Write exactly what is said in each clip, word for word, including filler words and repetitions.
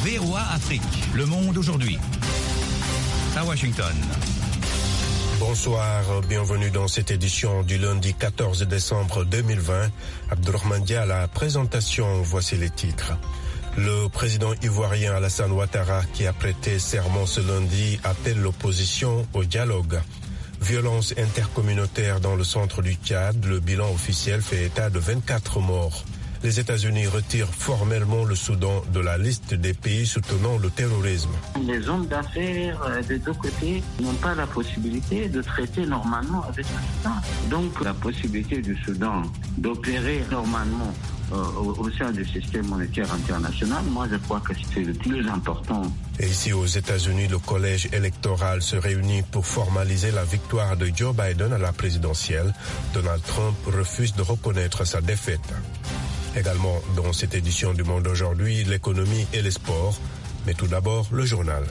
V O A Afrique, le monde aujourd'hui. À Washington. Bonsoir, bienvenue dans cette édition du lundi quatorze décembre deux mille vingt. Abdourahmane Dia à la présentation, voici les titres. Le président ivoirien Alassane Ouattara, qui a prêté serment ce lundi, appelle l'opposition au dialogue. Violence intercommunautaire dans le centre du Tchad, le bilan officiel fait état de vingt-quatre morts. Les États-Unis retirent formellement le Soudan de la liste des pays soutenant le terrorisme. Les hommes d'affaires des deux côtés n'ont pas la possibilité de traiter normalement avec le Soudan. Donc la possibilité du Soudan d'opérer normalement euh, au, au sein du système monétaire international, moi je crois que c'est le plus important. Et ici aux États-Unis, le collège électoral se réunit pour formaliser la victoire de Joe Biden à la présidentielle. Donald Trump refuse de reconnaître sa défaite. Également dans cette édition du Monde aujourd'hui, l'économie et les sports. Mais tout d'abord, le journal.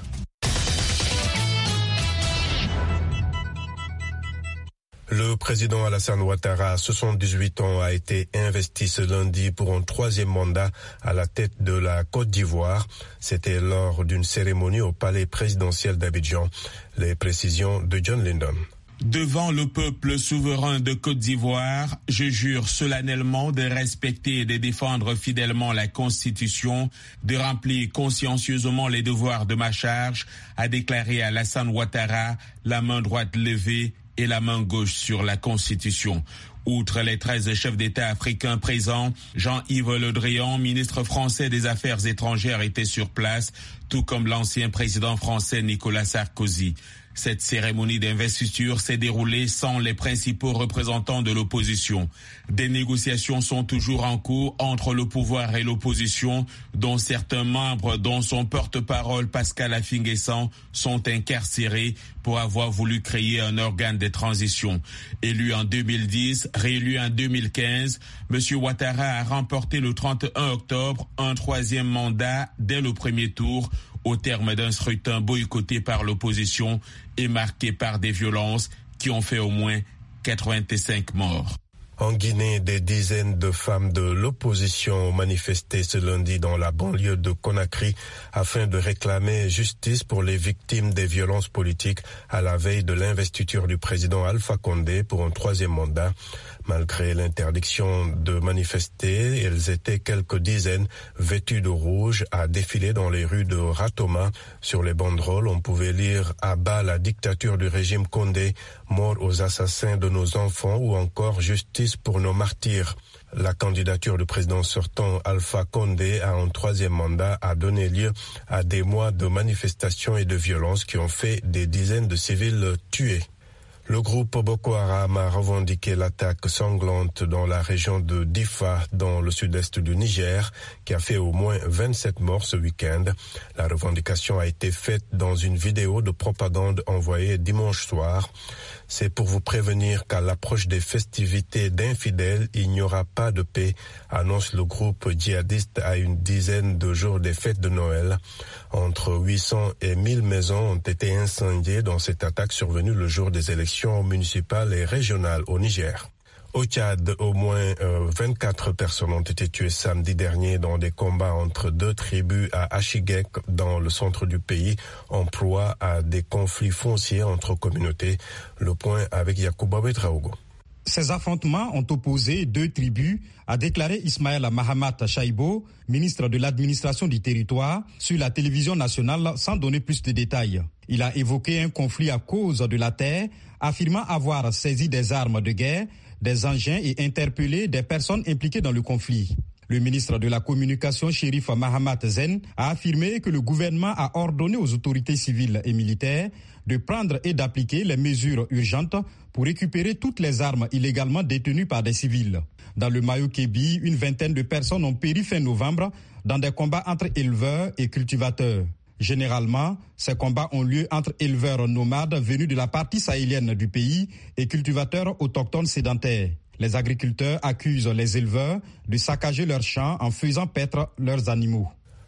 Le président Alassane Ouattara, soixante-dix-huit ans, a été investi ce lundi pour un troisième mandat à la tête de la Côte d'Ivoire. C'était lors d'une cérémonie au palais présidentiel d'Abidjan. Les précisions de John Lyndon. Devant le peuple souverain de Côte d'Ivoire, je jure solennellement de respecter et de défendre fidèlement la Constitution, de remplir consciencieusement les devoirs de ma charge, a déclaré Alassane Ouattara, la main droite levée et la main gauche sur la Constitution. Outre les treize chefs d'État africains présents, Jean-Yves Le Drian, ministre français des Affaires étrangères, était sur place, tout comme l'ancien président français Nicolas Sarkozy. Cette cérémonie d'investiture s'est déroulée sans les principaux représentants de l'opposition. Des négociations sont toujours en cours entre le pouvoir et l'opposition, dont certains membres, dont son porte-parole Pascal Affi-N'Guessan, sont incarcérés pour avoir voulu créer un organe de transition. Élu en deux mille dix, réélu en deux mille quinze, M. Ouattara a remporté le trente et un octobre un troisième mandat dès le premier tour, au terme d'un scrutin boycotté par l'opposition et marqué par des violences qui ont fait au moins quatre-vingt-cinq morts. En Guinée, des dizaines de femmes de l'opposition ont manifesté ce lundi dans la banlieue de Conakry afin de réclamer justice pour les victimes des violences politiques à la veille de l'investiture du président Alpha Condé pour un troisième mandat. Malgré l'interdiction de manifester, elles étaient quelques dizaines vêtues de rouge à défiler dans les rues de Ratoma. Sur les banderoles, on pouvait lire « À bas la dictature du régime Condé, mort aux assassins de nos enfants » ou encore « Justice pour nos martyrs ». La candidature du président sortant Alpha Condé à un troisième mandat a donné lieu à des mois de manifestations et de violences qui ont fait des dizaines de civils tués. Le groupe Boko Haram a revendiqué l'attaque sanglante dans la région de Difa, dans le sud-est du Niger, qui a fait au moins vingt-sept morts ce week-end. La revendication a été faite dans une vidéo de propagande envoyée dimanche soir. C'est pour vous prévenir qu'à l'approche des festivités d'infidèles, il n'y aura pas de paix, annonce le groupe djihadiste à une dizaine de jours des fêtes de Noël. Entre huit cents et mille maisons ont été incendiées dans cette attaque survenue le jour des élections municipales et régionales au Niger. Au Tchad, au moins euh, vingt-quatre personnes ont été tuées samedi dernier dans des combats entre deux tribus à Achiguek, dans le centre du pays, en proie à des conflits fonciers entre communautés. Le point avec Yacouba Ouedraogo. Ces affrontements ont opposé deux tribus, a déclaré Ismaël Mahamat Chaibo, ministre de l'administration du territoire, sur la télévision nationale sans donner plus de détails. Il a évoqué un conflit à cause de la terre, affirmant avoir saisi des armes de guerre, des engins et interpellé des personnes impliquées dans le conflit. Le ministre de la Communication, Chérif Mahamat Zen, a affirmé que le gouvernement a ordonné aux autorités civiles et militaires de prendre et d'appliquer les mesures urgentes pour récupérer toutes les armes illégalement détenues par des civils. Dans le Mayo-Kébi, une vingtaine de personnes ont péri fin novembre dans des combats entre éleveurs et cultivateurs. Généralement, ces combats ont lieu entre éleveurs nomades venus de la partie sahélienne du pays et cultivateurs autochtones sédentaires. Les agriculteurs accusent les éleveurs de saccager leurs champs en faisant paître leurs animaux.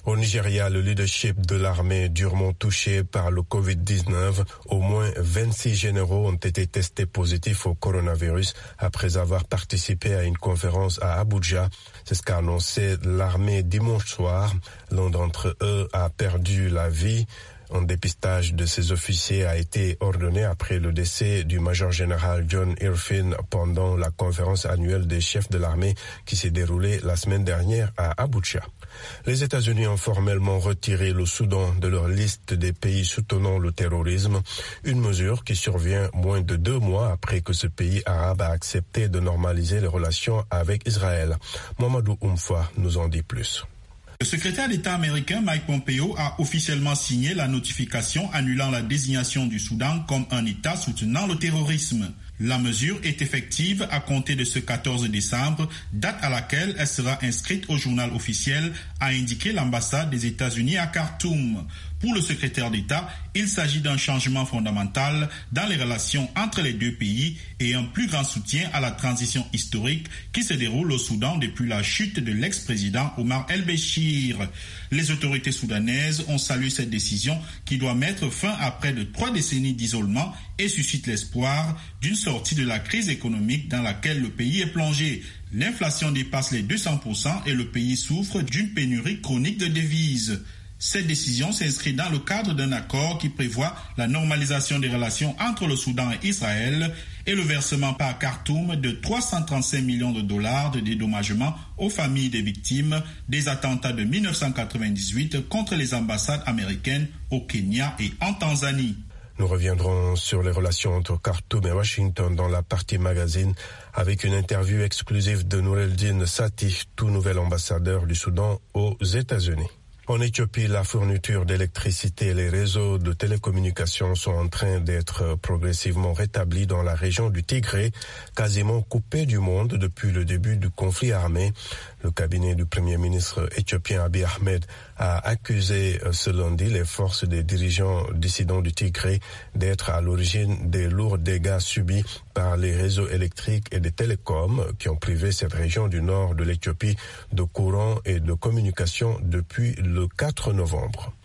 Au Nigeria, le leadership de l'armée durement touché par le covid dix-neuf. Au moins vingt-six généraux ont été testés positifs au coronavirus après avoir participé à une conférence à Abuja. C'est ce qu'a annoncé l'armée dimanche soir. L'un d'entre eux a perdu la vie. Un dépistage de ces officiers a été ordonné après le décès du major général John Irfin pendant la conférence annuelle des chefs de l'armée qui s'est déroulée la semaine dernière à Abuja. Les États-Unis ont formellement retiré le Soudan de leur liste des pays soutenant le terrorisme, une mesure qui survient moins de deux mois après que ce pays arabe a accepté de normaliser les relations avec Israël. Mamadou Oumfa nous en dit plus. Le secrétaire d'État américain Mike Pompeo a officiellement signé la notification annulant la désignation du Soudan comme un État soutenant le terrorisme. La mesure est effective à compter de ce quatorze décembre, date à laquelle elle sera inscrite au journal officiel, a indiqué l'ambassade des États-Unis à Khartoum. Pour le secrétaire d'État, il s'agit d'un changement fondamental dans les relations entre les deux pays et un plus grand soutien à la transition historique qui se déroule au Soudan depuis la chute de l'ex-président Omar el-Béchir. Les autorités soudanaises ont salué cette décision qui doit mettre fin à près de trois décennies d'isolement et suscite l'espoir d'une sortie de la crise économique dans laquelle le pays est plongé. L'inflation dépasse les deux cents pour cent et le pays souffre d'une pénurie chronique de devises. Cette décision s'inscrit dans le cadre d'un accord qui prévoit la normalisation des relations entre le Soudan et Israël et le versement par Khartoum de trois cent trente-cinq millions de dollars de dédommagement aux familles des victimes des attentats de mille neuf cent quatre-vingt-dix-huit contre les ambassades américaines au Kenya et en Tanzanie. Nous reviendrons sur les relations entre Khartoum et Washington dans la partie magazine avec une interview exclusive de Noureddine Sati, tout nouvel ambassadeur du Soudan aux États-Unis. En Éthiopie, la fourniture d'électricité et les réseaux de télécommunications sont en train d'être progressivement rétablis dans la région du Tigré, quasiment coupée du monde depuis le début du conflit armé. Le cabinet du Premier ministre éthiopien Abiy Ahmed a accusé ce lundi les forces des dirigeants dissidents du Tigré d'être à l'origine des lourds dégâts subis par les réseaux électriques et des télécoms qui ont privé cette région du nord de l'Éthiopie de courant et de communication depuis le quatre novembre.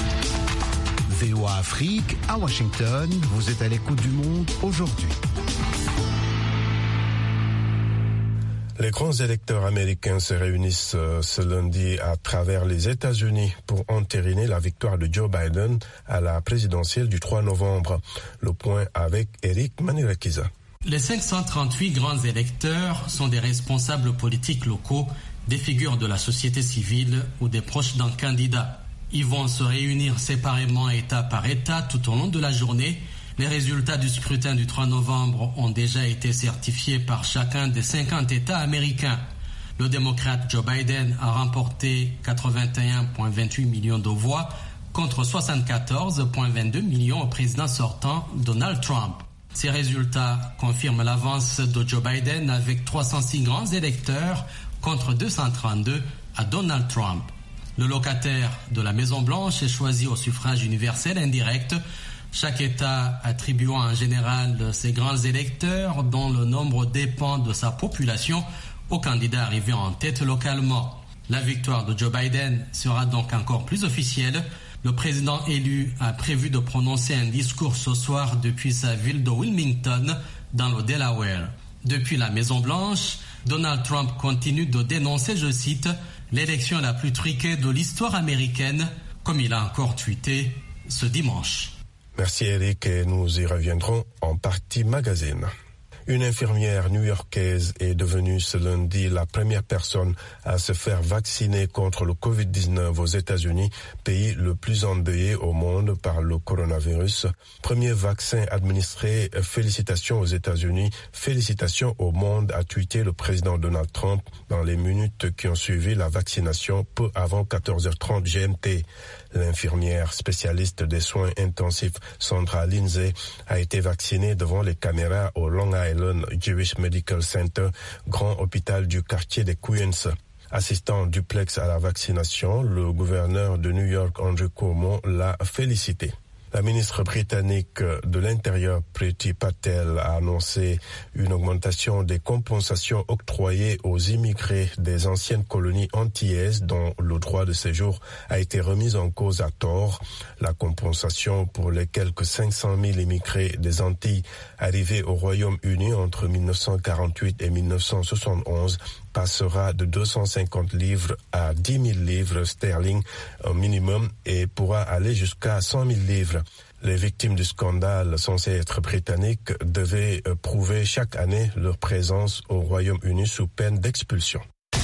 V O A Afrique, à Washington, vous êtes à l'écoute du monde aujourd'hui. Les grands électeurs américains se réunissent euh, ce lundi à travers les États-Unis pour entériner la victoire de Joe Biden à la présidentielle du trois novembre. Le point avec Eric Manirakiza. Les cinq cent trente-huit grands électeurs sont des responsables politiques locaux, des figures de la société civile ou des proches d'un candidat. Ils vont se réunir séparément État par État tout au long de la journée. Les résultats du scrutin du trois novembre ont déjà été certifiés par chacun des cinquante États américains. Le démocrate Joe Biden a remporté quatre-vingt-un virgule vingt-huit millions de voix contre soixante-quatorze virgule vingt-deux millions au président sortant Donald Trump. Ces résultats confirment l'avance de Joe Biden avec trois cent six grands électeurs contre deux cent trente-deux à Donald Trump. Le locataire de la Maison-Blanche est choisi au suffrage universel indirect, chaque État attribuant en général ses grands électeurs, dont le nombre dépend de sa population, au candidat arrivé en tête localement. La victoire de Joe Biden sera donc encore plus officielle. Le président élu a prévu de prononcer un discours ce soir depuis sa ville de Wilmington, dans le Delaware. Depuis la Maison-Blanche, Donald Trump continue de dénoncer, je cite, « l'élection la plus truquée de l'histoire américaine », comme il a encore tweeté ce dimanche. Merci Eric et nous y reviendrons en partie magazine. Une infirmière new-yorkaise est devenue ce lundi la première personne à se faire vacciner contre le covid dix-neuf aux États-Unis, pays le plus endeuillé au monde par le coronavirus. Premier vaccin administré, félicitations aux États-Unis, félicitations au monde, a tweeté le président Donald Trump dans les minutes qui ont suivi la vaccination peu avant quatorze heures trente G M T. L'infirmière spécialiste des soins intensifs Sandra Lindsay a été vaccinée devant les caméras au Long Island Jewish Medical Center, grand hôpital du quartier des Queens. Assistant en duplex à la vaccination, le gouverneur de New York, Andrew Cuomo, l'a félicité. La ministre britannique de l'Intérieur, Priti Patel, a annoncé une augmentation des compensations octroyées aux immigrés des anciennes colonies antillaises dont le droit de séjour a été remis en cause à tort. La compensation pour les quelques cinq cent mille immigrés des Antilles arrivés au Royaume-Uni entre mille neuf cent quarante-huit et mille neuf cent soixante-onze passera de deux cent cinquante livres à dix mille livres sterling au minimum et pourra aller jusqu'à cent mille livres. Les victimes du scandale censées être britanniques devaient prouver chaque année leur présence au Royaume-Uni sous peine d'expulsion.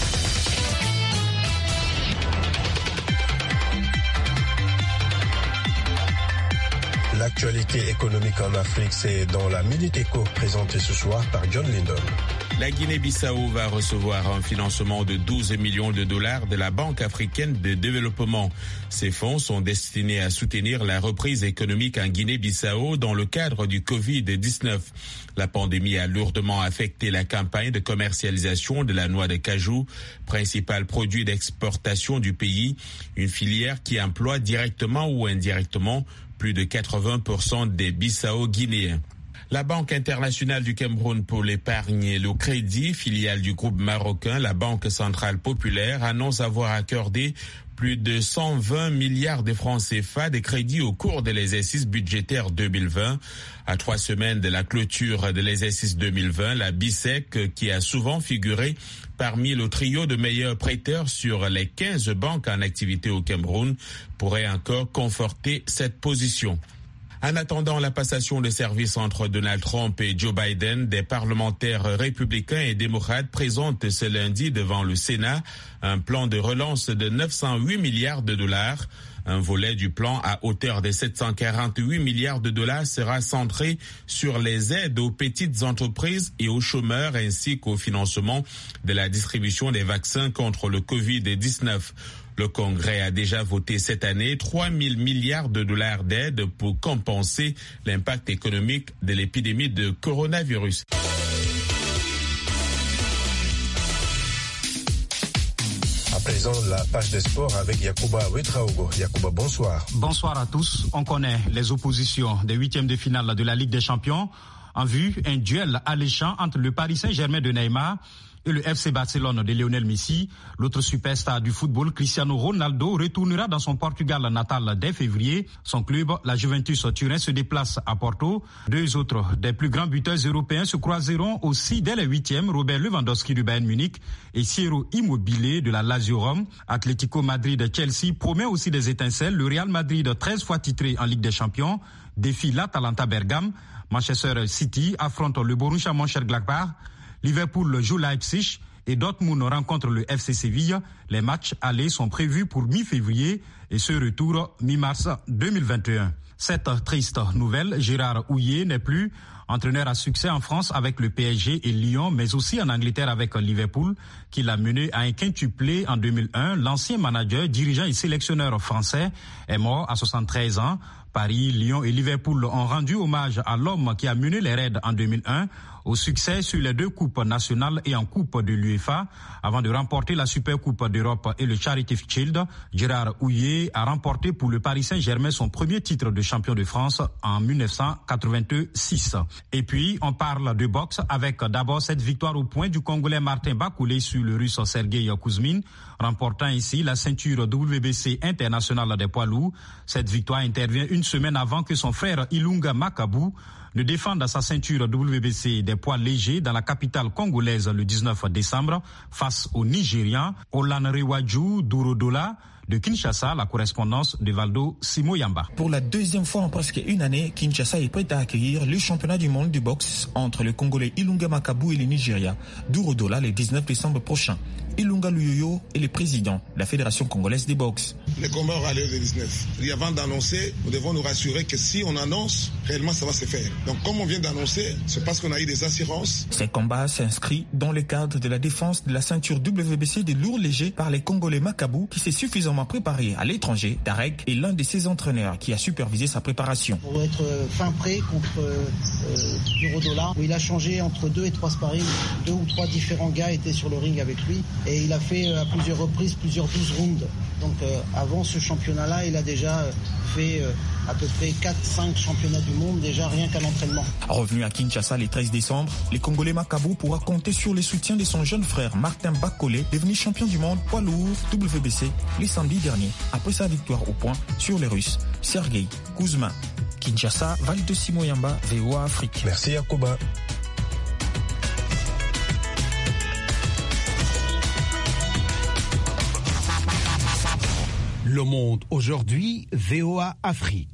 L'actualité économique en Afrique, c'est dans la Minute Éco présentée ce soir par John Lindon. La Guinée-Bissau va recevoir un financement de douze millions de dollars de la Banque africaine de développement. Ces fonds sont destinés à soutenir la reprise économique en Guinée-Bissau dans le cadre du covid dix-neuf. La pandémie a lourdement affecté la campagne de commercialisation de la noix de cajou, principal produit d'exportation du pays, une filière qui emploie directement ou indirectement plus de quatre-vingts pour cent des Bissau-Guinéens. La Banque internationale du Cameroun pour l'épargne et le crédit, filiale du groupe marocain, la Banque centrale populaire, annonce avoir accordé plus de cent vingt milliards de francs C F A de crédits au cours de l'exercice budgétaire deux mille vingt. À trois semaines de la clôture de l'exercice deux mille vingt, la B I C E C, qui a souvent figuré parmi le trio de meilleurs prêteurs sur les quinze banques en activité au Cameroun, pourrait encore conforter cette position. En attendant la passation de service entre Donald Trump et Joe Biden, des parlementaires républicains et démocrates présentent ce lundi devant le Sénat un plan de relance de neuf cent huit milliards de dollars. Un volet du plan à hauteur de sept cent quarante-huit milliards de dollars sera centré sur les aides aux petites entreprises et aux chômeurs ainsi qu'au financement de la distribution des vaccins contre le covid dix-neuf. Le Congrès a déjà voté cette année trois mille milliards de dollars d'aide pour compenser l'impact économique de l'épidémie de coronavirus. À présent, la page des sports avec Yacouba Ouedraogo. Yacouba, bonsoir. Bonsoir à tous. On connaît les oppositions des huitièmes de finale de la Ligue des Champions. En vue, un duel alléchant entre le Paris Saint-Germain de Neymar et le F C Barcelone de Lionel Messi. L'autre superstar du football, Cristiano Ronaldo, retournera dans son Portugal natal dès février. Son club, la Juventus Turin, se déplace à Porto. Deux autres des plus grands buteurs européens se croiseront aussi dès les huitièmes. Robert Lewandowski du Bayern Munich et Ciro Immobile de la Lazio Rome. Atlético Madrid-Chelsea promet aussi des étincelles. Le Real Madrid, treize fois titré en Ligue des Champions, défie l'Atalanta Bergame. Manchester City affronte le Borussia Mönchengladbach. Liverpool joue Leipzig et Dortmund rencontre le F C Séville. Les matchs allés sont prévus pour mi-février et ce retour mi-mars deux mille vingt et un. Cette triste nouvelle, Gérard Houllier n'est plus entraîneur à succès en France avec le P S G et Lyon, mais aussi en Angleterre avec Liverpool, qui l'a mené à un quintuplé en deux mille un. L'ancien manager, dirigeant et sélectionneur français est mort à soixante-treize ans. Paris, Lyon et Liverpool ont rendu hommage à l'homme qui a mené les Reds en deux mille un au succès sur les deux coupes nationales et en coupe de l'UEFA. Avant de remporter la Super Coupe d'Europe et le Charity Shield, Gérard Houllier a remporté pour le Paris Saint-Germain son premier titre de champion de France en mille neuf cent quatre-vingt-six. Et puis, on parle de boxe avec d'abord cette victoire au point du Congolais Martin Bakoulé sur le Russe Sergei Kuzmin, remportant ici la ceinture W B C internationale des poids lourds. Cette victoire intervient une semaine avant que son frère Ilunga Makabu ne défende sa ceinture W B C des poids légers dans la capitale congolaise le dix-neuf décembre face au Nigérian Olanrewaju Dourodola de Kinshasa. La correspondance de Valdo Simoyamba. Pour la deuxième fois en presque une année, Kinshasa est prête à accueillir le championnat du monde de boxe entre le Congolais Ilunga Makabu et le Nigeria Dourodola le dix-neuf décembre prochain. Ilunga Luyoyo est le président de la Fédération congolaise de boxe. Le combat aura lieu le dix-neuf. Et avant d'annoncer, nous devons nous rassurer que si on annonce, réellement ça va se faire. Donc comme on vient d'annoncer, c'est parce qu'on a eu des assurances. Ces combats s'inscrivent dans le cadre de la défense de la ceinture W B C des lourds légers par les Congolais Makabu qui s'est suffisamment suffisamment préparé à l'étranger, Darek est l'un de ses entraîneurs qui a supervisé sa préparation. Pour être fin prêt contre euh, Duro-Dollar, où il a changé entre deux et trois sparring. Deux ou trois différents gars étaient sur le ring avec lui et il a fait à plusieurs reprises plusieurs douze rounds. Donc euh, avant ce championnat-là, il a déjà fait euh, à peu près quatre cinq championnats du monde, déjà rien qu'à l'entraînement. Revenu à Kinshasa le treize décembre, le Congolais Makabu pourra compter sur le soutien de son jeune frère Martin Bakole, devenu champion du monde poids lourd W B C les samedis derniers, après sa victoire au point sur les Russes Sergei Kuzmin. Kinshasa, Val de Simoyamba, V O A Afrique. Merci Yacouba. Le Monde aujourd'hui, V O A Afrique.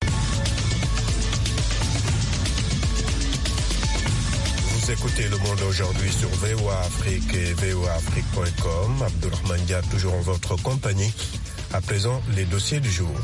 Vous écoutez Le Monde aujourd'hui sur V O A Afrique et V O A Afrique point com. Abdourahmane Dia, toujours en votre compagnie. À présent, les dossiers du jour.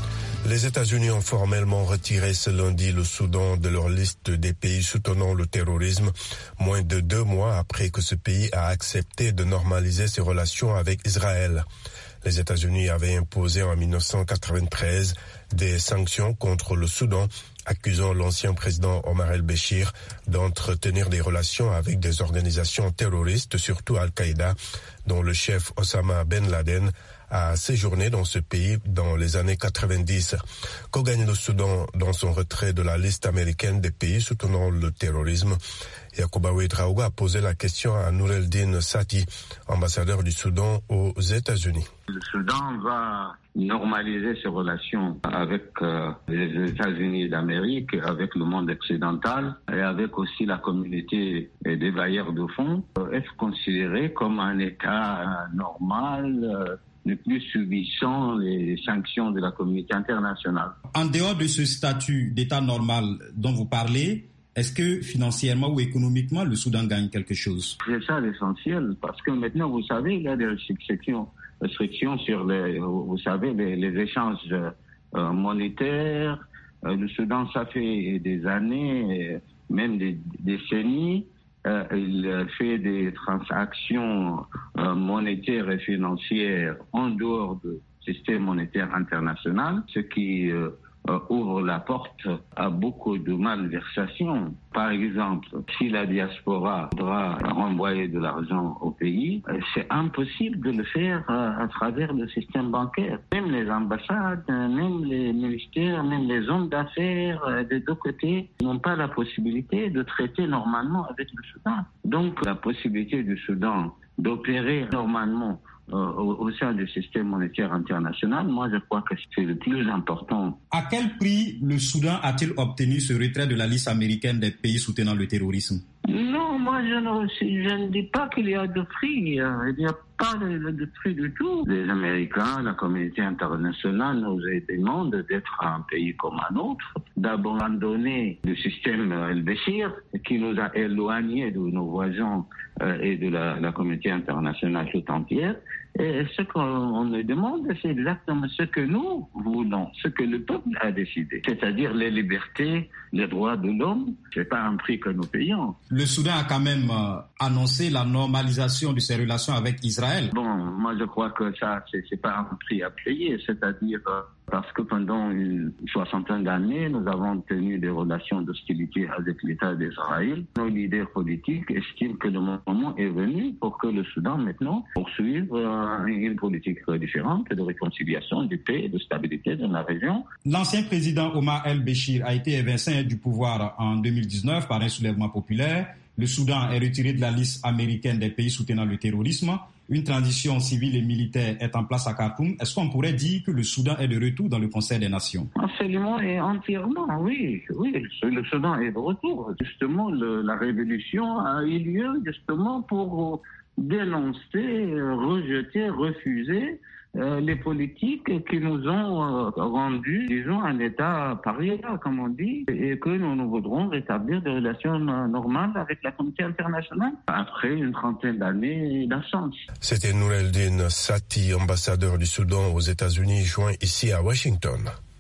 Les États-Unis ont formellement retiré ce lundi le Soudan de leur liste des pays soutenant le terrorisme, moins de deux mois après que ce pays a accepté de normaliser ses relations avec Israël. Les États-Unis avaient imposé en mille neuf cent quatre-vingt-treize des sanctions contre le Soudan, accusant l'ancien président Omar el-Béchir d'entretenir des relations avec des organisations terroristes, surtout Al-Qaïda, dont le chef Osama Ben Laden a séjourné dans ce pays dans les années quatre-vingt-dix. Qu'au gagne le Soudan dans son retrait de la liste américaine des pays soutenant le terrorisme? Yacouba Ouedraogo a posé la question à Noureldin Sati, ambassadeur du Soudan aux États-Unis. Le Soudan va normaliser ses relations avec euh, les États-Unis d'Amérique, avec le monde occidental et avec aussi la communauté des bailleurs de fonds, euh, être considéré comme un État normal, euh, ne plus subissant les sanctions de la communauté internationale. En dehors de ce statut d'État normal dont vous parlez, est-ce que financièrement ou économiquement, le Soudan gagne quelque chose? C'est ça l'essentiel, parce que maintenant, vous savez, il y a des restrictions, restrictions sur les, vous savez, les, les échanges euh, monétaires. Euh, le Soudan, ça fait des années, même des décennies, euh, il fait des transactions euh, monétaires et financières en dehors du système monétaire international, ce qui euh, Euh, ouvre la porte à beaucoup de malversations. Par exemple, si la diaspora voudra renvoyer de l'argent au pays, euh, c'est impossible de le faire euh, à travers le système bancaire. Même les ambassades, euh, même les ministères, même les hommes d'affaires euh, des deux côtés n'ont pas la possibilité de traiter normalement avec le Soudan. Donc la possibilité du Soudan d'opérer normalement Euh, au, au sein du système monétaire international, moi je crois que c'est le plus important. À quel prix le Soudan a-t-il obtenu ce retrait de la liste américaine des pays soutenant le terrorisme? Non, moi je ne, je ne dis pas qu'il y a de prix. Il n'y a pas de, de prix du tout. Les Américains, la communauté internationale nous demandent d'être un pays comme un autre, d'abandonner le système el-Béchir qui nous a éloignés de nos voisins euh, et de la, la communauté internationale tout entière. Et ce qu'on nous demande, c'est exactement ce que nous voulons, ce que le peuple a décidé. C'est-à-dire les libertés, les droits de l'homme, c'est pas un prix que nous payons. Le Soudan a quand même euh, annoncé la normalisation de ses relations avec Israël. Bon, moi je crois que ça, c'est, c'est pas un prix à payer, c'est-à-dire euh, parce que pendant une soixantaine d'années, nous avons tenu des relations d'hostilité avec l'État d'Israël. Nos leaders politiques estiment que le moment est venu pour que le Soudan maintenant poursuive euh, une politique différente de réconciliation, de paix et de stabilité dans la région. L'ancien président Omar el-Béchir a été évincé du pouvoir en deux mille dix-neuf par un soulèvement populaire. Le Soudan est retiré de la liste américaine des pays soutenant le terrorisme. Une transition civile et militaire est en place à Khartoum. Est-ce qu'on pourrait dire que le Soudan est de retour dans le Conseil des Nations? Absolument et entièrement, oui. Oui, le Soudan est de retour. Justement, le, la révolution a eu lieu justement pour dénoncer, rejeter, refuser euh, les politiques qui nous ont euh, rendu, disons, un État paria, comme on dit, et que nous, nous voudrons rétablir des relations normales avec la communauté internationale après une trentaine d'années d'absence. C'était Noureldin Sati, ambassadeur du Soudan aux États-Unis, joint ici à Washington.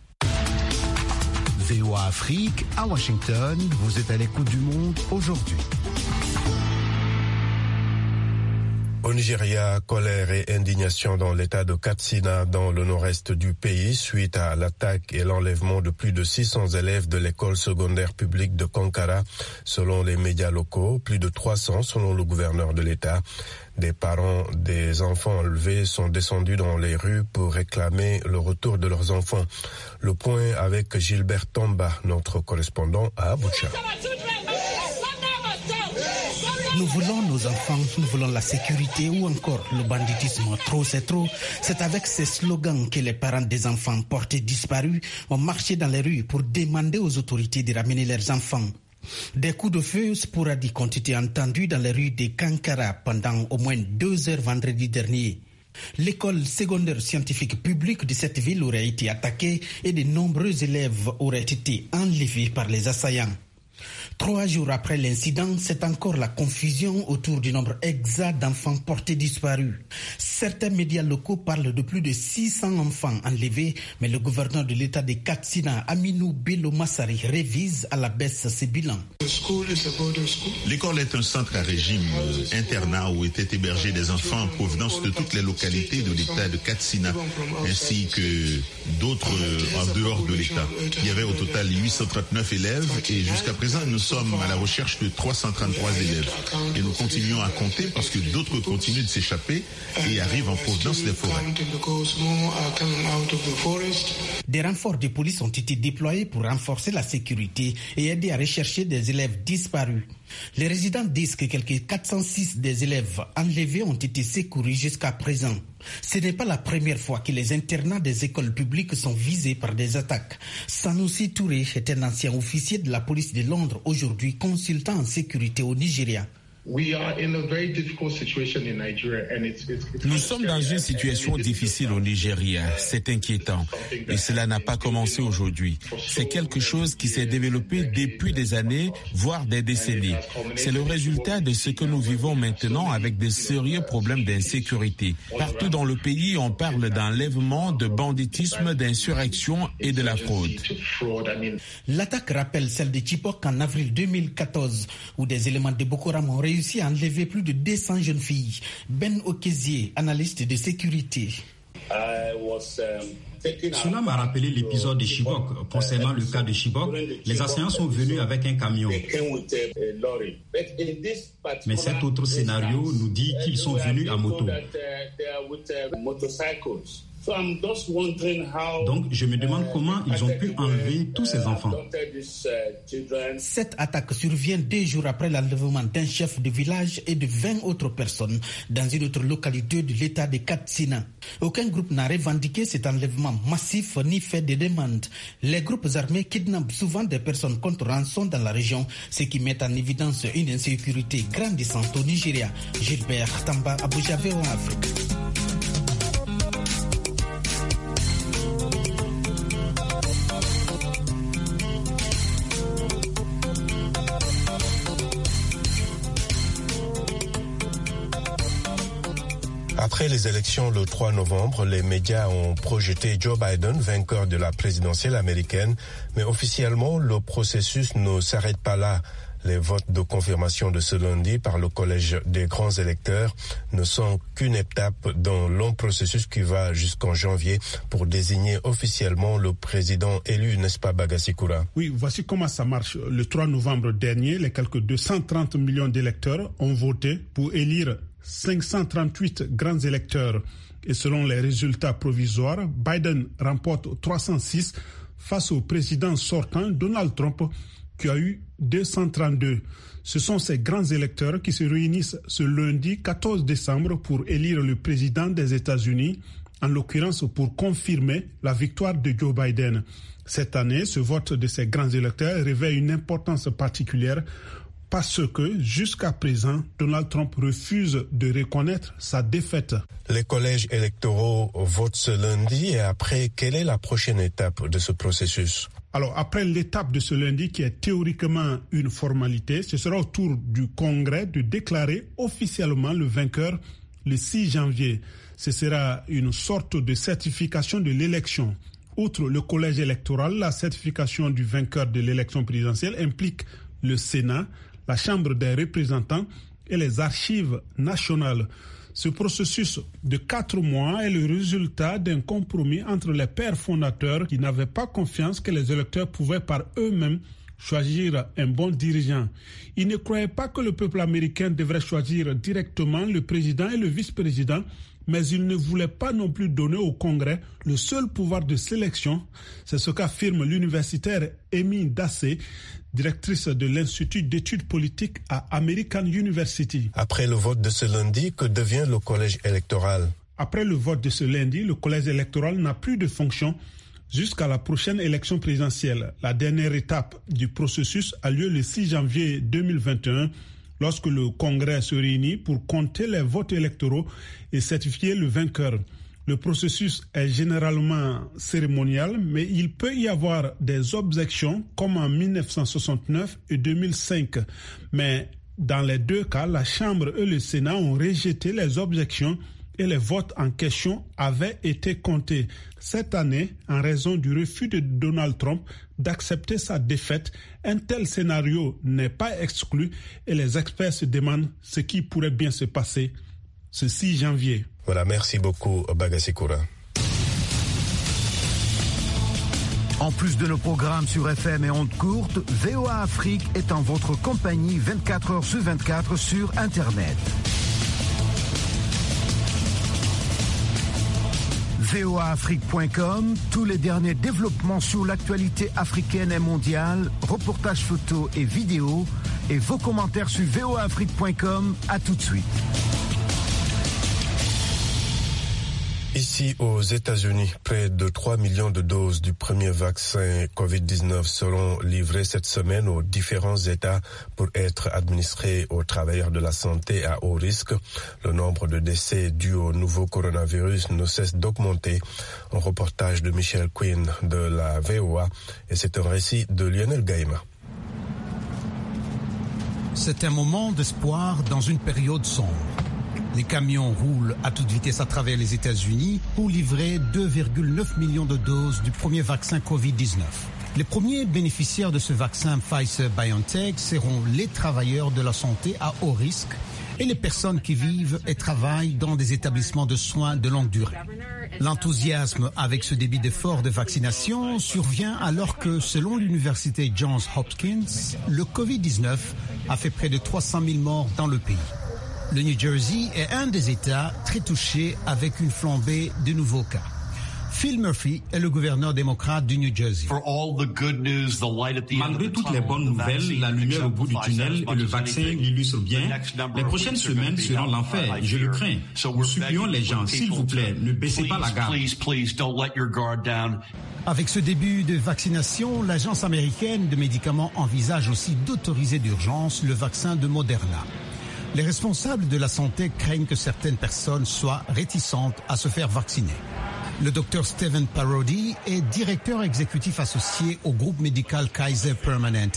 V O A Afrique, à Washington, vous êtes à l'écoute du monde aujourd'hui. Au Nigeria, colère et indignation dans l'état de Katsina, dans le nord-est du pays, suite à l'attaque et l'enlèvement de plus de six cents élèves de l'école secondaire publique de Kankara, selon les médias locaux, plus de trois cents selon le gouverneur de l'État. Des parents des enfants enlevés sont descendus dans les rues pour réclamer le retour de leurs enfants. Le point avec Gilbert Tomba, notre correspondant à Abuja. Nous voulons nos enfants, nous voulons la sécurité ou encore le banditisme. Trop c'est trop. C'est avec ces slogans que les parents des enfants portés disparus ont marché dans les rues pour demander aux autorités de ramener leurs enfants. Des coups de feu sporadiques ont été entendus dans les rues de Kankara pendant au moins deux heures vendredi dernier. L'école secondaire scientifique publique de cette ville aurait été attaquée et de nombreux élèves auraient été enlevés par les assaillants. Trois jours après l'incident, c'est encore la confusion autour du nombre exact d'enfants portés disparus. Certains médias locaux parlent de plus de six cents enfants enlevés, mais le gouverneur de l'État de Katsina, Aminou Bello Massari, révise à la baisse ses bilans. L'école est un centre à régime euh, internat où étaient hébergés des enfants en provenance de toutes les localités de l'État de Katsina, ainsi que d'autres euh, en dehors de l'État. Il y avait au total huit cent trente-neuf élèves et jusqu'à présent, nous sommes à la recherche de trois cent trente-trois élèves. Et nous continuons à compter parce que d'autres continuent de s'échapper et arrivent en provenance des forêts. Des renforts de police ont été déployés pour renforcer la sécurité et aider à rechercher des élèves disparus. Les résidents disent que quelques quatre cent six des élèves enlevés ont été secourus jusqu'à présent. Ce n'est pas la première fois que les internats des écoles publiques sont visés par des attaques. Sanusi Touré est un ancien officier de la police de Londres, aujourd'hui consultant en sécurité au Nigeria. Nous sommes dans une situation difficile au Nigeria. C'est inquiétant. Et cela n'a pas commencé aujourd'hui. C'est quelque chose qui s'est développé depuis des années, voire des décennies. C'est le résultat de ce que nous vivons maintenant avec de sérieux problèmes d'insécurité. Partout dans le pays, on parle d'enlèvement, de banditisme, d'insurrection et de la fraude. L'attaque rappelle celle de Chibok en avril deux mille quatorze, où des éléments de Boko Haram ont réussi à enlever plus de deux cents jeunes filles. Ben Okezie, analyste de sécurité. Cela m'a rappelé l'épisode de Chibok. Concernant le cas de Chibok, les assaillants sont venus avec un camion. Mais cet autre scénario nous dit qu'ils sont venus à moto. Donc, je me demande comment ils ont pu enlever tous ces enfants. Cette attaque survient deux jours après l'enlèvement d'un chef de village et de vingt autres personnes dans une autre localité de l'état de Katsina. Aucun groupe n'a revendiqué cet enlèvement massif ni fait de demandes. Les groupes armés kidnappent souvent des personnes contre rançon dans la région, ce qui met en évidence une insécurité grandissante au Nigeria. Gilbert Tamba, Abuja, V O A Afrique. Après les élections le trois novembre, les médias ont projeté Joe Biden vainqueur de la présidentielle américaine, mais officiellement, le processus ne s'arrête pas là. Les votes de confirmation de ce lundi par le Collège des grands électeurs ne sont qu'une étape dans un long processus qui va jusqu'en janvier pour désigner officiellement le président élu, n'est-ce pas, Bagasikura? Oui, voici comment ça marche. Le trois novembre dernier, les quelques deux cent trente millions d'électeurs ont voté pour élire cinq cent trente-huit grands électeurs. Et selon les résultats provisoires, Biden remporte trois cent six face au président sortant Donald Trump qui a eu deux cent trente-deux. Ce sont ces grands électeurs qui se réunissent ce lundi quatorze décembre pour élire le président des États-Unis, en l'occurrence pour confirmer la victoire de Joe Biden. Cette année, ce vote de ces grands électeurs revêt une importance particulière parce que, jusqu'à présent, Donald Trump refuse de reconnaître sa défaite. Les collèges électoraux votent ce lundi et après, quelle est la prochaine étape de ce processus? Alors, après l'étape de ce lundi qui est théoriquement une formalité, ce sera au tour du Congrès de déclarer officiellement le vainqueur le six janvier. Ce sera une sorte de certification de l'élection. Outre le collège électoral, la certification du vainqueur de l'élection présidentielle implique le Sénat, la Chambre des représentants et les archives nationales. Ce processus de quatre mois est le résultat d'un compromis entre les pères fondateurs qui n'avaient pas confiance que les électeurs pouvaient par eux-mêmes choisir un bon dirigeant. Ils ne croyaient pas que le peuple américain devrait choisir directement le président et le vice-président, mais ils ne voulaient pas non plus donner au Congrès le seul pouvoir de sélection. C'est ce qu'affirme l'universitaire Amy Dassey, directrice de l'Institut d'études politiques à American University. Après le vote de ce lundi, que devient le collège électoral? Après le vote de ce lundi, le collège électoral n'a plus de fonction jusqu'à la prochaine élection présidentielle. La dernière étape du processus a lieu le six janvier deux mille vingt et un, lorsque le Congrès se réunit pour compter les votes électoraux et certifier le vainqueur. Le processus est généralement cérémonial, mais il peut y avoir des objections comme en mille neuf cent soixante-neuf et deux mille cinq. Mais dans les deux cas, la Chambre et le Sénat ont rejeté les objections et les votes en question avaient été comptés. Cette année, en raison du refus de Donald Trump d'accepter sa défaite, un tel scénario n'est pas exclu et les experts se demandent ce qui pourrait bien se passer ce six janvier. Voilà, merci beaucoup, Bagasikura. En plus de nos programmes sur F M et ondes courtes, V O A Afrique est en votre compagnie vingt-quatre heures sur vingt-quatre sur Internet. V O A Afrique point com, tous les derniers développements sur l'actualité africaine et mondiale, reportages photos et vidéos, et vos commentaires sur V O A Afrique point com. À tout de suite. Ici aux États-Unis, près de trois millions de doses du premier vaccin covid dix-neuf seront livrées cette semaine aux différents États pour être administrées aux travailleurs de la santé à haut risque. Le nombre de décès dus au nouveau coronavirus ne cesse d'augmenter. Un reportage de Michel Quinn de la V O A et c'est un récit de Lionel Gaïma. C'est un moment d'espoir dans une période sombre. Les camions roulent à toute vitesse à travers les États-Unis pour livrer deux virgule neuf millions de doses du premier vaccin covid dix-neuf. Les premiers bénéficiaires de ce vaccin Pfizer-BioNTech seront les travailleurs de la santé à haut risque et les personnes qui vivent et travaillent dans des établissements de soins de longue durée. L'enthousiasme avec ce débit d'effort de vaccination survient alors que, selon l'université Johns Hopkins, le covid dix-neuf a fait près de trois cent mille morts dans le pays. Le New Jersey est un des États très touchés avec une flambée de nouveaux cas. Phil Murphy est le gouverneur démocrate du New Jersey. Malgré toutes les bonnes nouvelles, la lumière au bout du tunnel et le vaccin l'illustrent bien. Les prochaines semaines seront l'enfer, je le crains. Nous supplions les gens, s'il vous plaît, ne baissez pas la garde. Avec ce début de vaccination, l'agence américaine de médicaments envisage aussi d'autoriser d'urgence le vaccin de Moderna. Les responsables de la santé craignent que certaines personnes soient réticentes à se faire vacciner. Le docteur Stephen Parodi est directeur exécutif associé au groupe médical Kaiser Permanente.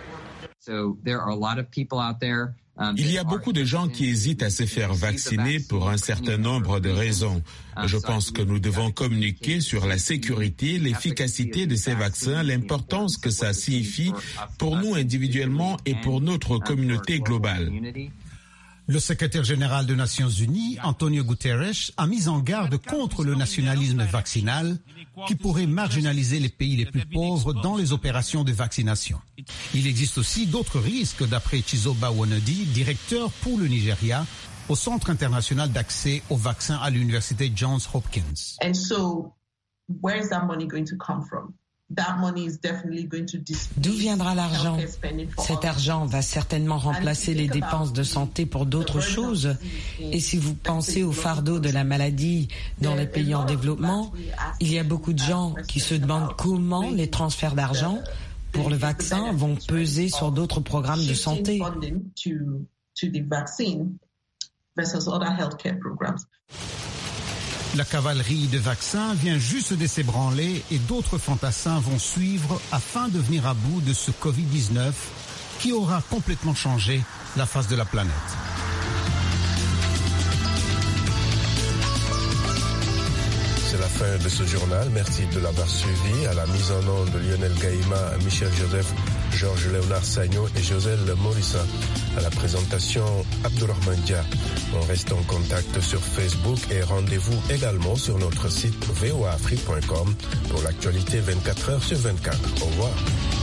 Il y a beaucoup de gens qui hésitent à se faire vacciner pour un certain nombre de raisons. Je pense que nous devons communiquer sur la sécurité, l'efficacité de ces vaccins, l'importance que ça signifie pour nous individuellement et pour notre communauté globale. Le secrétaire général des Nations Unies, Antonio Guterres, a mis en garde contre le nationalisme vaccinal qui pourrait marginaliser les pays les plus pauvres dans les opérations de vaccination. Il existe aussi d'autres risques, d'après Chizoba Wanodi, directeur pour le Nigeria au Centre international d'accès aux vaccins à l'université Johns Hopkins. And so, where is that money going to come from? D'où viendra l'argent? Cet argent va certainement remplacer les dépenses de santé pour d'autres choses. Et si vous pensez au fardeau de la maladie dans les pays en développement, il y a beaucoup de gens qui se demandent comment les transferts d'argent pour le vaccin vont peser sur d'autres programmes de santé. La cavalerie de vaccins vient juste de s'ébranler et d'autres fantassins vont suivre afin de venir à bout de ce covid dix-neuf qui aura complètement changé la face de la planète. C'est la fin de ce journal. Merci de l'avoir suivi. À la mise en onde de Lionel Gaïma, Michel Joseph Georges Léonard Sagno et Joselle Morissa. À la présentation, Abdourahmane Dia. On reste en contact sur Facebook et rendez-vous également sur notre site v o a afrique point com pour l'actualité vingt-quatre heures sur vingt-quatre. Au revoir.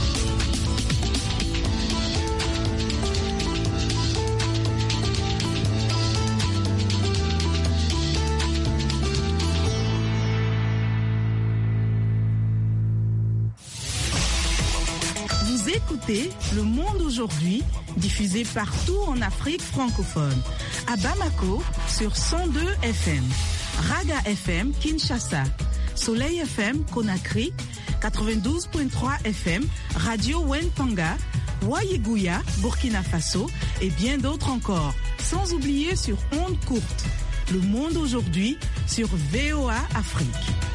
Écoutez Le Monde aujourd'hui, diffusé partout en Afrique francophone. À Bamako, sur cent deux F M. Raga F M, Kinshasa. Soleil F M, Conakry. quatre-vingt-douze virgule trois F M. Radio Wentanga. Wayigouya, Burkina Faso. Et bien d'autres encore. Sans oublier sur ondes courtes. Le Monde aujourd'hui, sur V O A Afrique.